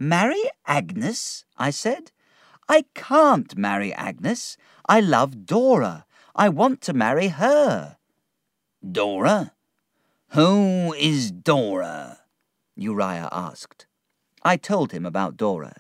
Marry Agnes? I said. I can't marry Agnes. I love Dora. I want to marry her. Dora? Who is Dora? Uriah asked. I told him about Dora.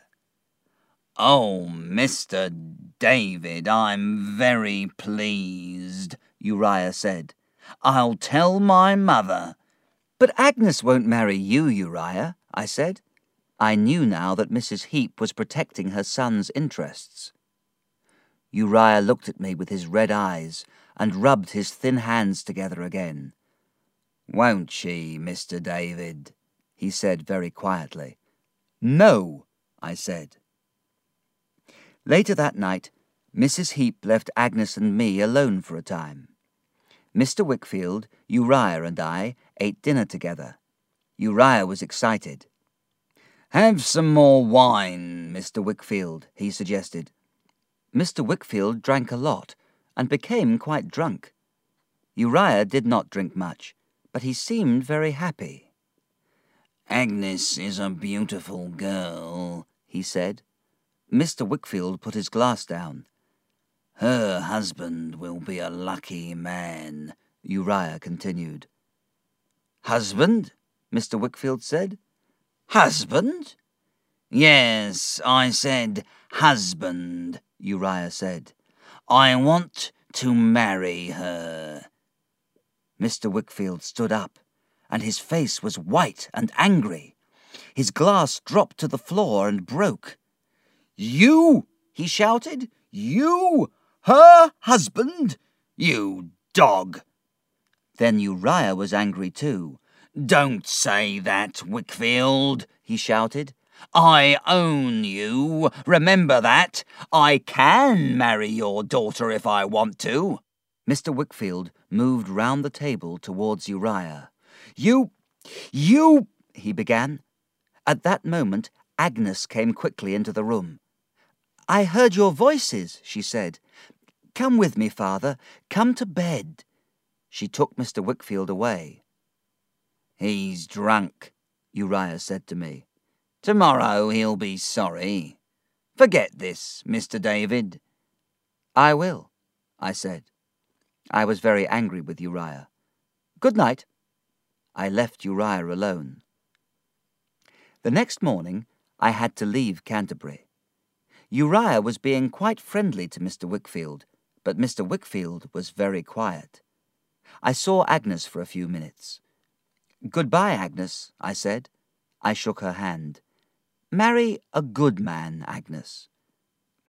Oh, Mr. David, I'm very pleased, Uriah said. I'll tell my mother. But Agnes won't marry you, Uriah, I said. I knew now that Mrs. Heep was protecting her son's interests. Uriah looked at me with his red eyes and rubbed his thin hands together again. Won't she, Mr. David? He said very quietly. No, I said. Later that night, Mrs. Heep left Agnes and me alone for a time. Mr. Wickfield, Uriah and I ate dinner together. Uriah was excited. Have some more wine, Mr. Wickfield, he suggested. Mr. Wickfield drank a lot and became quite drunk. Uriah did not drink much, but he seemed very happy. Agnes is a beautiful girl, he said. Mr. Wickfield put his glass down. Her husband will be a lucky man, Uriah continued. Husband? Mr. Wickfield said. Husband? Yes, I said husband, Uriah said. I want to marry her. Mr. Wickfield stood up, and his face was white and angry. His glass dropped to the floor and broke. You, he shouted, you, her husband, you dog. Then Uriah was angry too. Don't say that, Wickfield, he shouted. I own you. Remember that. I can marry your daughter if I want to. Mr. Wickfield moved round the table towards Uriah. You, he began. At that moment, Agnes came quickly into the room. I heard your voices, she said. Come with me, father. Come to bed. She took Mr. Wickfield away. He's drunk, Uriah said to me. Tomorrow he'll be sorry. Forget this, Mr. David. I will, I said. I was very angry with Uriah. Good night. I left Uriah alone. The next morning, I had to leave Canterbury. Uriah was being quite friendly to Mr. Wickfield, but Mr. Wickfield was very quiet. I saw Agnes for a few minutes. Goodbye, Agnes, I said. I shook her hand. Marry a good man, Agnes.